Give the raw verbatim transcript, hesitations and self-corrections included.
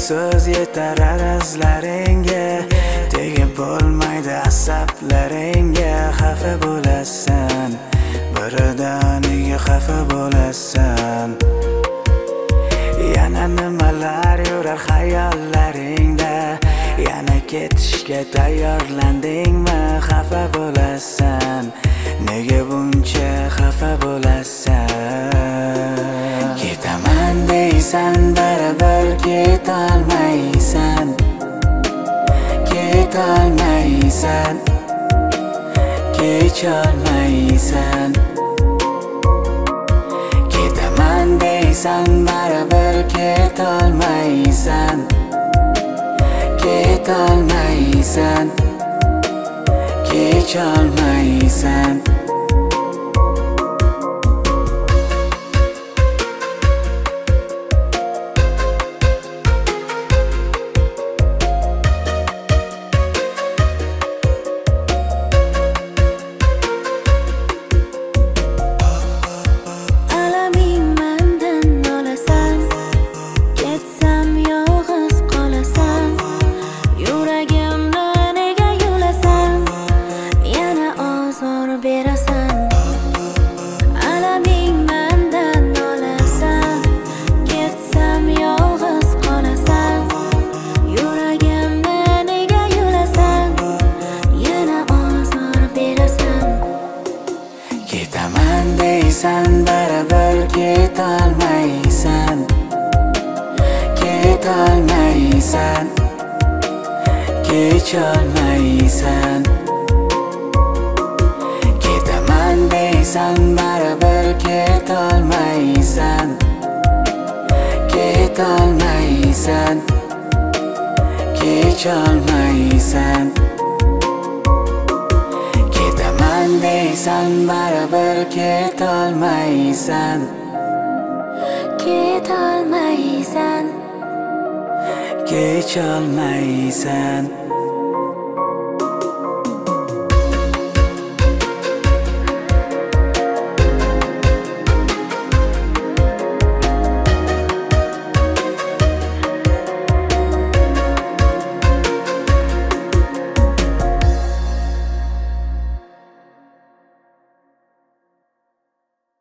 so'z yetar arazlaringga, tegib bo'lmaydi asablaringga. Xafa bo'lasan, birodaniga xafa bo'lasan. Yana nimalar yurar xayollaringda, yana ketishga tayyorlandingmi? Xafa bo'lasan, nega buncha xafa bo'lasan? Ketaman deysan, baribir ketolmaysan. Ketolmaysan, kecholmaysan. Ketaman deysan, baribir ketolmaysan. Ketolmaysan, kecholmaysan. Ketaman deysan, baribir ketolmaysan. Ketolmaysan, kecholmaysan. Ketaman deysan, baribir ketolmaysan. Ketolmaysan, kecholmaysan. Ketaman deysan, baribir ketolmaysan. Ketolmaysan, kecholmaysan.